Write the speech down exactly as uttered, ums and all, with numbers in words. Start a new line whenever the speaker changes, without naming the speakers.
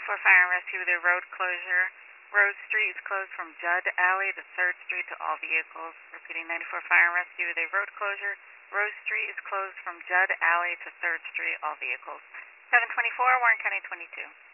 ninety-four Fire and Rescue with a road closure. Rose Street is closed from Judd Alley to third Street to all vehicles. Repeating, ninety-four Fire and Rescue with a road closure. Rose Street is closed from Judd Alley to third Street, all vehicles. seven twenty-four, Warren County twenty-two.